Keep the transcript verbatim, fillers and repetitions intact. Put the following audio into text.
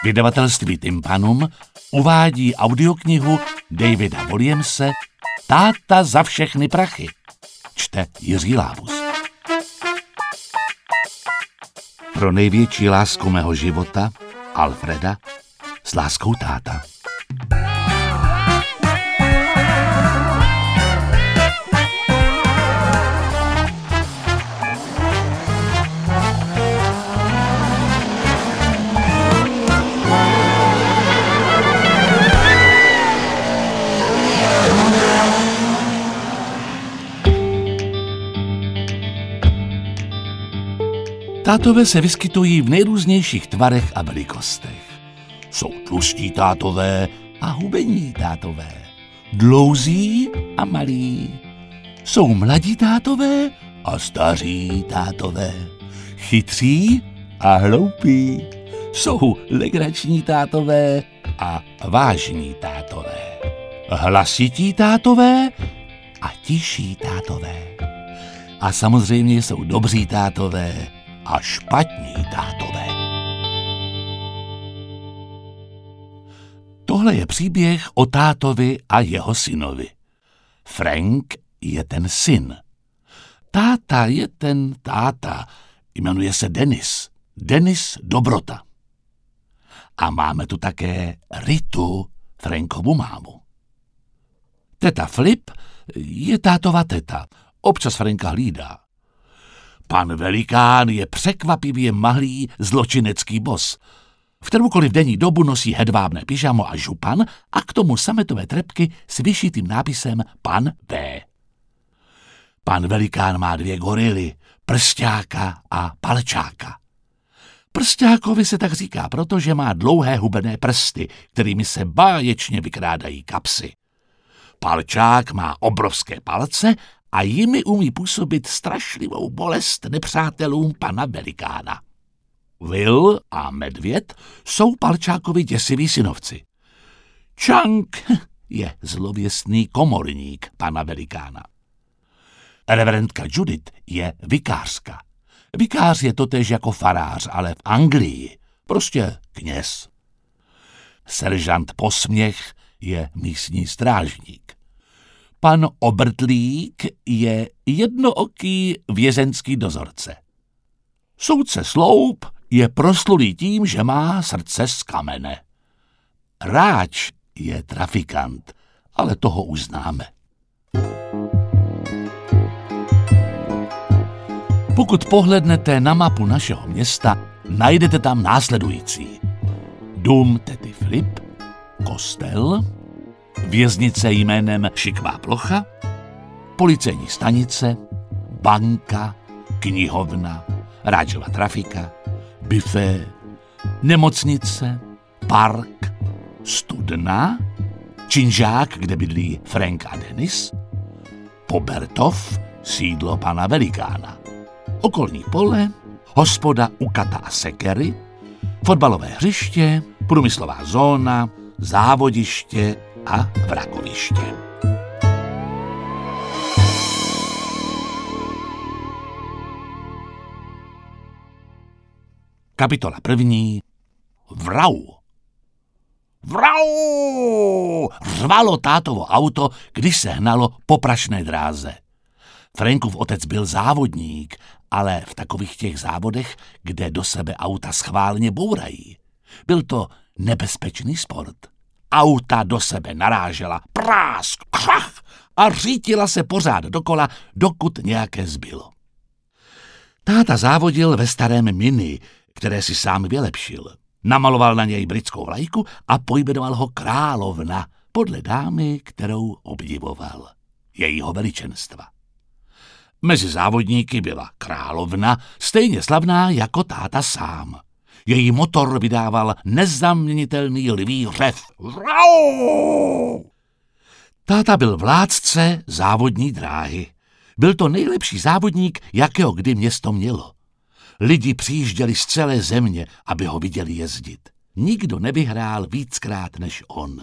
Vydavatelství Tympanum uvádí audioknihu Davida Williamse Táta za všechny prachy. Čte Jiří Lábus. Pro největší lásku mého života, Alfreda, s láskou táta. Tátové se vyskytují v nejrůznějších tvarech a velikostech. Jsou tlustí tátové a hubení tátové, dlouzí a malí. Jsou mladí tátové a staří tátové, chytří a hloupí. Jsou legrační tátové a vážní tátové, hlasití tátové a tiší tátové. A samozřejmě jsou dobří tátové a špatní tátové. Tohle je příběh o tátovi a jeho synovi. Frank je ten syn. Táta je ten táta. Jmenuje se Dennis. Dennis Dobrota. A máme tu také Ritu, Frankovu mámu. Teta Flip je tátova teta. Občas Franka hlídá. Pan Velikán je překvapivě mahlý zločinecký bos. V kteroukoliv denní dobu nosí hedvábné pyžamo a župan a k tomu sametové trepky s vyšitým nápisem Pan V. Pan Velikán má dvě gorily, Prsťáka a Palčáka. Prsťákovi se tak říká, protože má dlouhé hubené prsty, kterými se báječně vykrádají kapsy. Palčák má obrovské palce a jimi umí působit strašlivou bolest nepřátelům pana Velikána. Will a Medvěd jsou Palčákovi děsiví synovci. Čank je zlověstný komorník pana Velikána. Reverendka Judith je vikářka. Vikář je totéž jako farář, ale v Anglii. Prostě kněz. Seržant Posměch je místní strážník. Pan Obrtlík je jednooký vězeňský dozorce. Soudce Sloup je proslulý tím, že má srdce z kamene. Ráč je trafikant, ale toho už známe. Pokud pohlednete na mapu našeho města, najdete tam následující. Dům tety Flip, kostel, věznice jménem Šikmá plocha, policejní stanice, banka, knihovna, Ráčova trafika, bufé, nemocnice, park, studna, činžák, kde bydlí Frank a Dennis, Pobertov, sídlo pana Velikána, okolní pole, hospoda u Kata a Sekery, fotbalové hřiště, průmyslová zóna, závodiště a vrakoviště. Kapitola první. Vrau. Vrau! Řvalo tátovo auto, když se hnalo po prašné dráze. Frankův otec byl závodník, ale v takových těch závodech, kde do sebe auta schválně bourají. Byl to nebezpečný sport. Auta do sebe narážela, prásk, krach a řítila se pořád dokola, dokud nějaké zbylo. Táta závodil ve starém Mini, které si sám vylepšil. Namaloval na něj britskou vlajku a pojmenoval ho Královna podle dámy, kterou obdivoval. Jejího veličenstva. Mezi závodníky byla Královna, stejně slavná jako táta sám. Její motor vydával nezaměnitelný lví řev. Vrau! Táta byl vládce závodní dráhy. Byl to nejlepší závodník, jakého kdy město mělo. Lidi přijížděli z celé země, aby ho viděli jezdit. Nikdo nevyhrál víckrát než on.